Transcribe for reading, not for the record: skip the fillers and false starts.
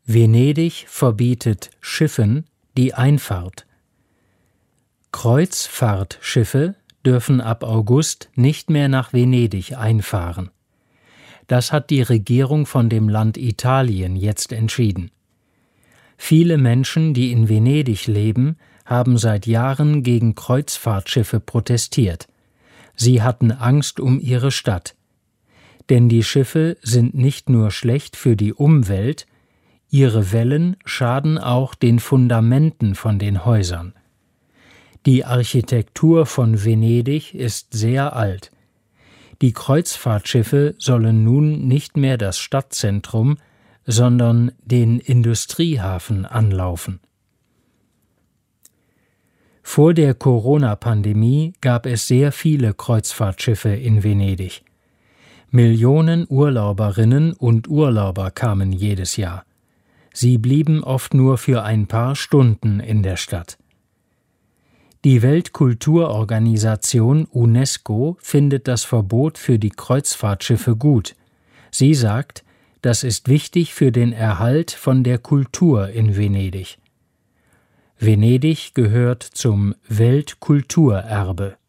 Venedig verbietet Schiffen die Einfahrt. Kreuzfahrtschiffe dürfen ab August nicht mehr nach Venedig einfahren. Das hat die Regierung von dem Land Italien jetzt entschieden. Viele Menschen, die in Venedig leben, haben seit Jahren gegen Kreuzfahrtschiffe protestiert. Sie hatten Angst um ihre Stadt. Denn die Schiffe sind nicht nur schlecht für die Umwelt, ihre Wellen schaden auch den Fundamenten von den Häusern. Die Architektur von Venedig ist sehr alt. Die Kreuzfahrtschiffe sollen nun nicht mehr das Stadtzentrum, sondern den Industriehafen anlaufen. Vor der Corona-Pandemie gab es sehr viele Kreuzfahrtschiffe in Venedig. Millionen Urlauberinnen und Urlauber kamen jedes Jahr. Sie blieben oft nur für ein paar Stunden in der Stadt. Die Weltkulturorganisation UNESCO findet das Verbot für die Kreuzfahrtschiffe gut. Sie sagt, das ist wichtig für den Erhalt von der Kultur in Venedig. Venedig gehört zum Weltkulturerbe.